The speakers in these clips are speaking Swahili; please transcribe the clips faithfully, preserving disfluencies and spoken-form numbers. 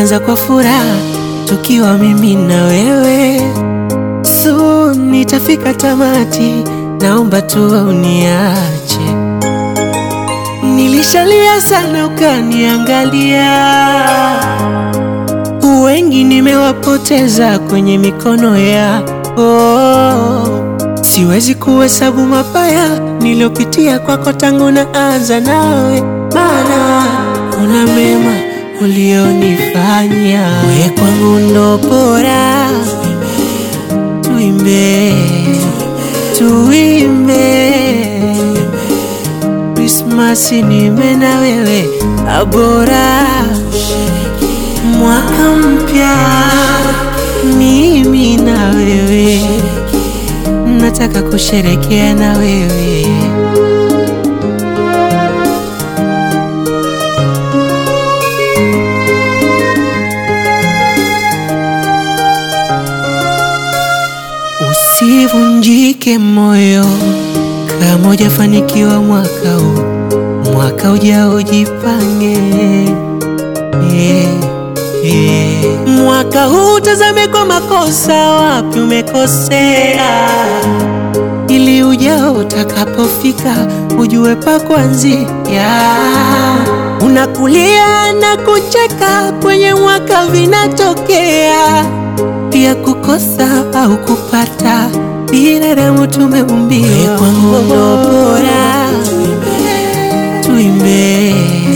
Tulianza kwa furaha tukiwa mimi na wewe, soon nitafika tamati, naomba tu uniache. Nilishalia sana ukaniangalia, wengi nimewapoteza kwenye mikono ya oh. Siwezi kuhesabu mabaya niliopitia kwako tangu naanza nawe, maana kuna mema ulionifanya. Wewe kwangu ndo bora, tuimbe, tuimbe Christmas nime na wewe abora, mwaka mpya mimi na wewe, nataka kusherehekea na wewe. Usivunjike moyo kama hujafanikiwa mwaka huu, mwaka ujao jipange. yeah, yeah. Mwaka huu tazame kwa makosa, wapi umekosea, ili ujao utakapofika ujue pa kuanzia. Unakulia na kucheka kwenye mwaka vinatokea, pia kukosa au kupata, binadamu tumeumbiwa. Wewe kwangu ndo bora, tuimbe,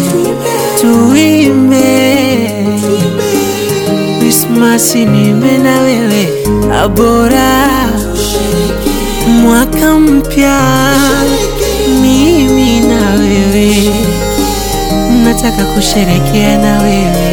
tuimbe Christmas nime na wewe abora, mwaka mpya mimi na wewe, nataka kusherehekea na wewe.